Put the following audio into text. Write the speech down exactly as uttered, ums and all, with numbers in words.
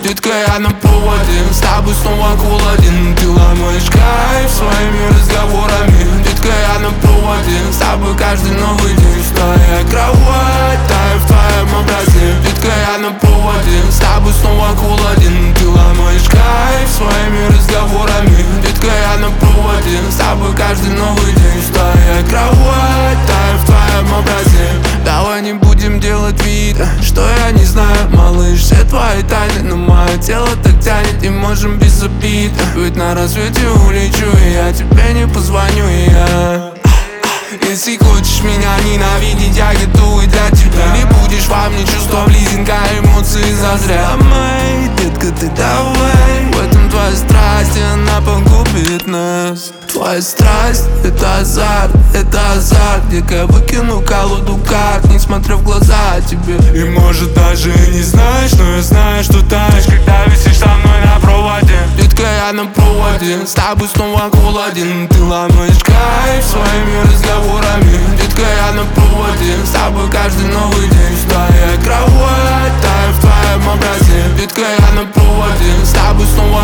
Детка, я на проводе, с тобой снова голоден. Ты ломаешь кайф своими разговорами. Детка, я на проводе, с тобой каждый новый день. Твоя кровать, таю в твоем образе. Детка, я на проводе, с тобой снова голоден. Ты ломаешь кайф своими разговорами. Детка, я на проводе, с тобой каждый новый день. Твоя кровать, таю в твоем образе. Давай не будем делать вид, что я не знаю, малыш, все твои тайны. Но мое тело так тянет, и можем без обид. Ведь на рассвете улечу, и я тебе не позвоню, и я Если хочешь меня ненавидеть, я готовый для тебя. Не будешь во мне чувства близенько, эмоции зазря. Моя детка, ты давай, в этом твоя страсть, и она погубит нас. Твоя страсть — это азарт, это азарт. Где-ка выкину колоду карт, не смотря в глаза тебе. И может даже не знаешь, но я знаю, что таешь, когда висишь со мной на проводе. Детка, я на проводе, с тобой снова голоден. Ты ломаешь кайф своими разговорами. Детка, я на проводе, с тобой каждый новый день. Твоя кровать, таю в твоем образе. Детка, я на проводе, с тобой снова